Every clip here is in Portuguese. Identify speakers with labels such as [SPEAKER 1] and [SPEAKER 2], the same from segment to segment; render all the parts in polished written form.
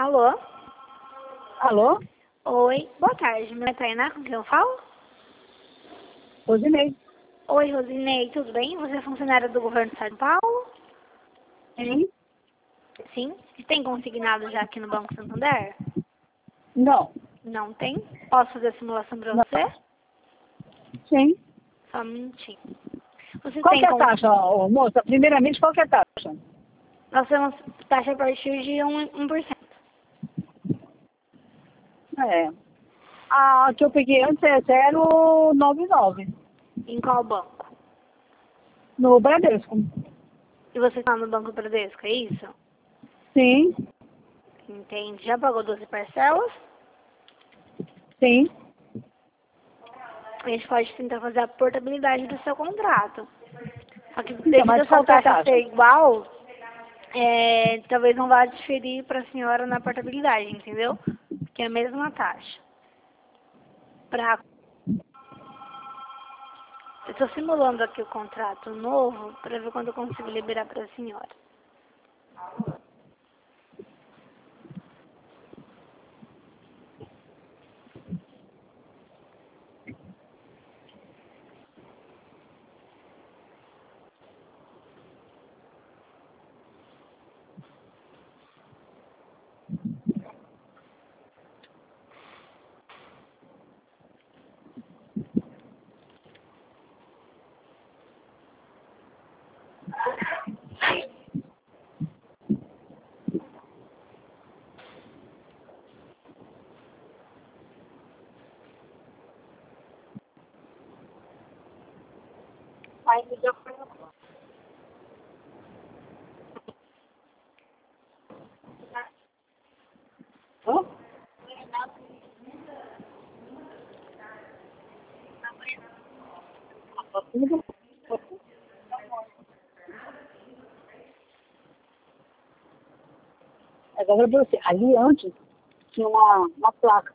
[SPEAKER 1] Alô?
[SPEAKER 2] Alô?
[SPEAKER 1] Oi, boa tarde. Meu nome é Tainá, com quem eu falo?
[SPEAKER 2] Rosinei.
[SPEAKER 1] Oi, Rosinei, tudo bem? Você é funcionária do governo de São Paulo?
[SPEAKER 2] Sim?
[SPEAKER 1] Sim. Você tem consignado já aqui no Banco Santander?
[SPEAKER 2] Não.
[SPEAKER 1] Não tem? Posso fazer a simulação para
[SPEAKER 2] Não.
[SPEAKER 1] você?
[SPEAKER 2] Sim.
[SPEAKER 1] Só um minutinho. Você
[SPEAKER 2] Qual
[SPEAKER 1] tem
[SPEAKER 2] que é a taxa, moça? Primeiramente, qual que é a taxa?
[SPEAKER 1] Nós temos taxa a partir de 1%.
[SPEAKER 2] É. A que eu peguei antes é 0,99
[SPEAKER 1] Em qual banco?
[SPEAKER 2] no Bradesco.
[SPEAKER 1] E você está no Banco Bradesco, é isso?
[SPEAKER 2] Sim.
[SPEAKER 1] Entende? Já pagou 12 parcelas?
[SPEAKER 2] Sim.
[SPEAKER 1] A gente pode tentar fazer a portabilidade do seu contrato. Só que
[SPEAKER 2] Então,
[SPEAKER 1] devido
[SPEAKER 2] mas
[SPEAKER 1] a sua
[SPEAKER 2] qual que é a
[SPEAKER 1] taxa
[SPEAKER 2] taxa?
[SPEAKER 1] ser igual, talvez não vá diferir para a senhora na portabilidade, entendeu? Porque é a mesma taxa. Eu estou simulando aqui o contrato novo para ver quando eu consigo liberar para a senhora.
[SPEAKER 2] Hã? Agora você, ali antes tinha uma placa.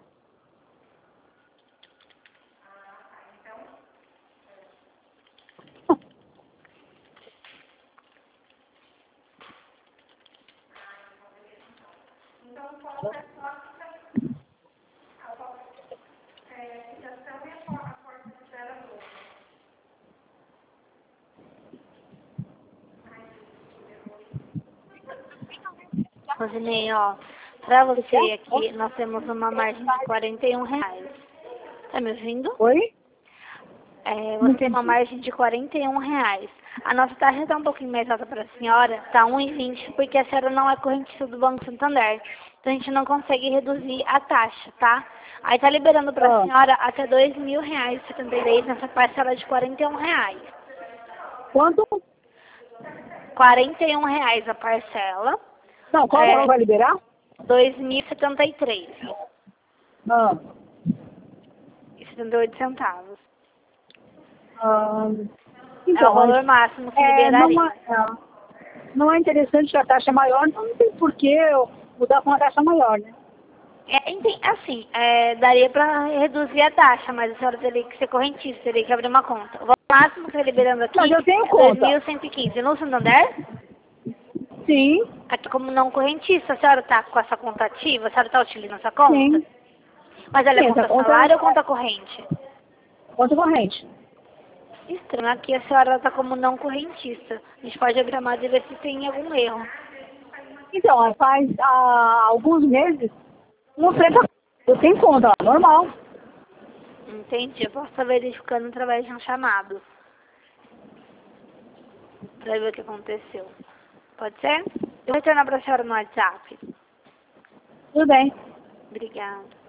[SPEAKER 1] Rosinei, ó, para
[SPEAKER 2] Você quer?
[SPEAKER 1] você aqui, nós temos uma margem de R$ 41. Tá me ouvindo?
[SPEAKER 2] Oi? Não
[SPEAKER 1] Você tem uma
[SPEAKER 2] entendi.
[SPEAKER 1] margem de R$ 41. A nossa taxa está um pouquinho mais alta para a senhora, está 1,20, porque a senhora não é correntista do Banco Santander. Então a gente não consegue reduzir a taxa, tá? Aí tá liberando para a
[SPEAKER 2] Ah,
[SPEAKER 1] senhora até R$ 2.000,73 nessa parcela de R$ 41.
[SPEAKER 2] quanto?
[SPEAKER 1] R$ 41 a parcela,
[SPEAKER 2] Não, qual valor
[SPEAKER 1] é
[SPEAKER 2] vai liberar?
[SPEAKER 1] 2.073
[SPEAKER 2] Ah,
[SPEAKER 1] e 78 centavos.
[SPEAKER 2] ah,
[SPEAKER 1] É o
[SPEAKER 2] então,
[SPEAKER 1] valor máximo que
[SPEAKER 2] não,
[SPEAKER 1] liberaria.
[SPEAKER 2] não é interessante que a taxa é maior, não tem por que eu mudar para uma taxa maior, né?
[SPEAKER 1] Assim, daria para reduzir a taxa, mas a senhora teria que ser correntista, teria que abrir uma conta. O valor máximo que está liberando
[SPEAKER 2] Mas
[SPEAKER 1] aqui
[SPEAKER 2] eu tenho
[SPEAKER 1] é
[SPEAKER 2] conta.
[SPEAKER 1] 2.115. No Santander,
[SPEAKER 2] Sim,
[SPEAKER 1] aqui como não correntista, a senhora está com essa conta ativa? A senhora está utilizando essa conta?
[SPEAKER 2] sim.
[SPEAKER 1] Mas ela é
[SPEAKER 2] Sim, essa
[SPEAKER 1] conta
[SPEAKER 2] conta
[SPEAKER 1] salário ou
[SPEAKER 2] é
[SPEAKER 1] conta corrente?
[SPEAKER 2] conta corrente.
[SPEAKER 1] Estranho, aqui a senhora está como não correntista. A gente pode abrir a chamada e ver se tem algum erro.
[SPEAKER 2] Então, faz alguns meses, não sei, eu tenho conta, normal.
[SPEAKER 1] Entendi, eu posso estar verificando através de um chamado, para ver o que aconteceu. Pode ser? Eu vou retornar para a senhora no WhatsApp.
[SPEAKER 2] Tudo bem.
[SPEAKER 1] Obrigada.